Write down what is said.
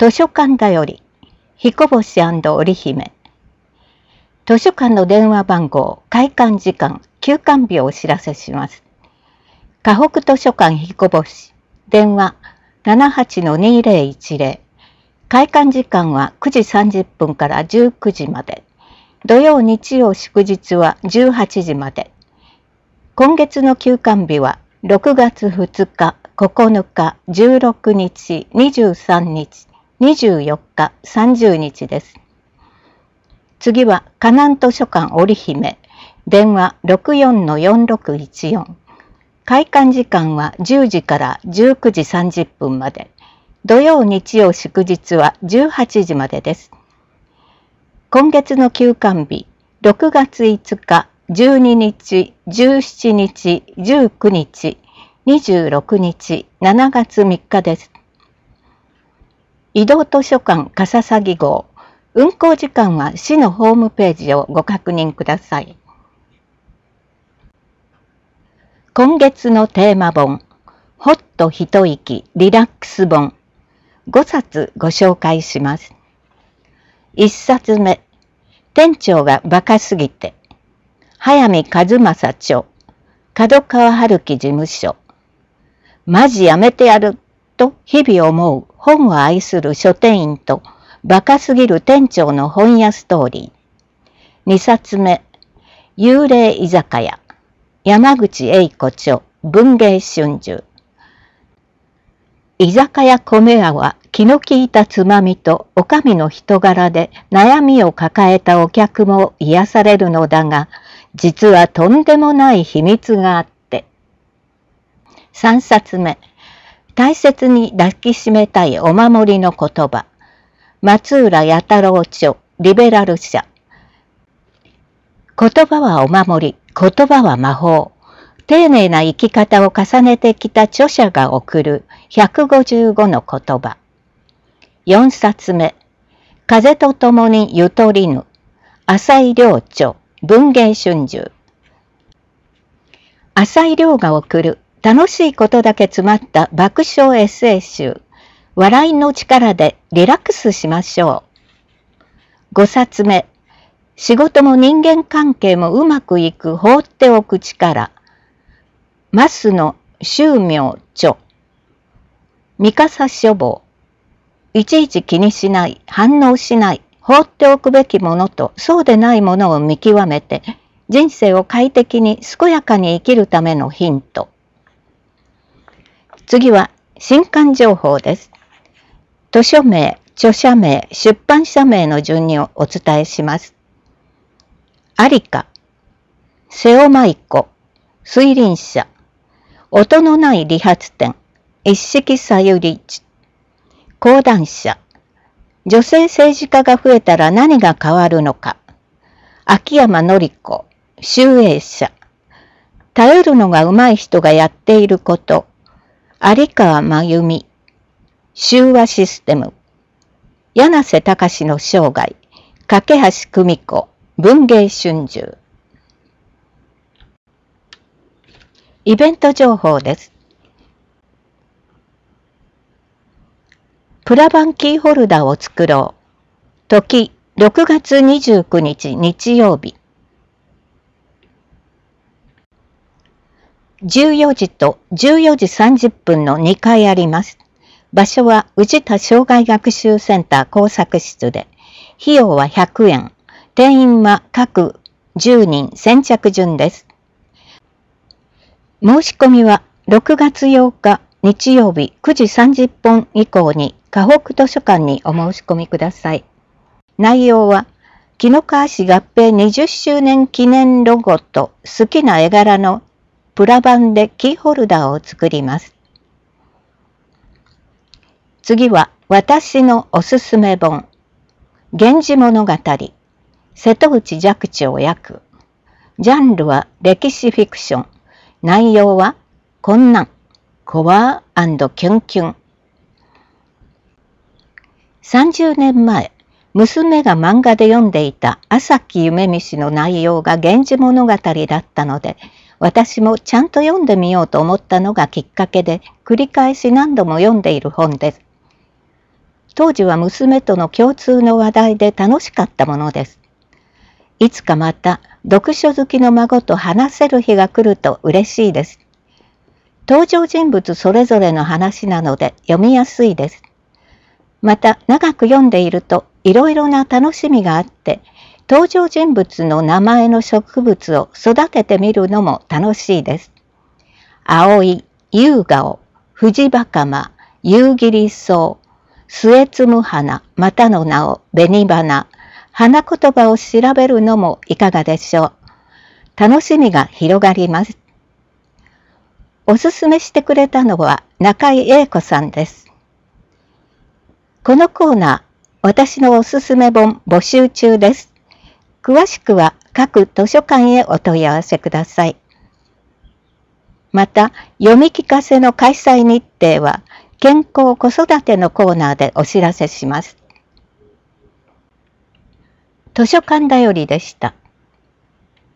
図書館だより、彦星&織姫。図書館の電話番号、開館時間、休館日をお知らせします。河北図書館彦星、電話 78-2010。開館時間は9時30分から19時まで。土曜日曜祝日は18時まで。今月の休館日は6月2日、9日、16日、23日、24日、30日です。次は河南図書館織姫、電話 64-4614。開館時間は10時から19時30分まで。土曜日曜祝日は18時までです。今月の休館日、6月5日、12日、17日、19日、26日、7月3日です。移動図書館笠崎号。運行時間は市のホームページをご確認ください。今月のテーマ本、ほっと一息リラックス本、5冊ご紹介します。1冊目、店長がバカすぎて、早見和正著、角川春樹事務所。マジやめてやると日々思う本を愛する書店員とバカすぎる店長の本屋ストーリー。2冊目、幽霊居酒屋。山口栄子著、文芸春秋。居酒屋米屋は気の利いたつまみとおかみの人柄で悩みを抱えたお客も癒されるのだが、実はとんでもない秘密があって。3冊目、大切に抱きしめたいお守りの言葉。松浦弥太郎著、リベラル社。言葉はお守り、言葉は魔法。丁寧な生き方を重ねてきた著者が送る155の言葉。4冊目、風と共にゆとりぬ。浅井亮著、文芸春秋。浅井亮が送る楽しいことだけ詰まった爆笑エッセイ集。笑いの力でリラックスしましょう。5冊目、仕事も人間関係もうまくいく放っておく力。増野修明著。三笠書房。いちいち気にしない、反応しない、放っておくべきものとそうでないものを見極めて、人生を快適に健やかに生きるためのヒント。次は新刊情報です。図書名、著者名、出版社名の順にお伝えします。ありか、瀬尾舞子、推輪者、音のない理髪店、一色さゆり、講談社、女性政治家が増えたら何が変わるのか、秋山紀子、集英社、頼るのが上手い人がやっていること、有川真由美、修和システム、柳瀬隆の生涯、架橋久美子、文芸春秋。イベント情報です。プラバンキーホルダーを作ろう。時、6月29日日曜日。14時と14時30分の2回あります。場所は宇治田障害学習センター工作室で、費用は100円。定員は各10人先着順です。申し込みは6月8日日曜日9時30分以降に河北図書館にお申し込みください。内容は、紀の川市合併20周年記念ロゴと好きな絵柄のプラ板でキーホルダーを作ります。次は私のおすすめ本。源氏物語。瀬戸内寂聴訳。ジャンルは歴史フィクション。内容は困難、コワー&キュンキュン。30年前、娘が漫画で読んでいた朝木夢見氏の内容が源氏物語だったので、私もちゃんと読んでみようと思ったのがきっかけで、繰り返し何度も読んでいる本です。 当時は娘との共通の話題で楽しかったものです。いつかまた読書好きの孫と話せる日が来ると嬉しいです。登場人物それぞれの話なので読みやすいです。また長く読んでいるといろいろな楽しみがあって、登場人物の名前の植物を育ててみるのも楽しいです。葵、夕顔、フジバカマ、夕霧草、末摘む花、またの名を紅花、花言葉を調べるのもいかがでしょう。楽しみが広がります。おすすめしてくれたのは中井英子さんです。このコーナー、私のおすすめ本募集中です。詳しくは各図書館へお問い合わせください。また、読み聞かせの開催日程は、健康子育てのコーナーでお知らせします。図書館だよりでした。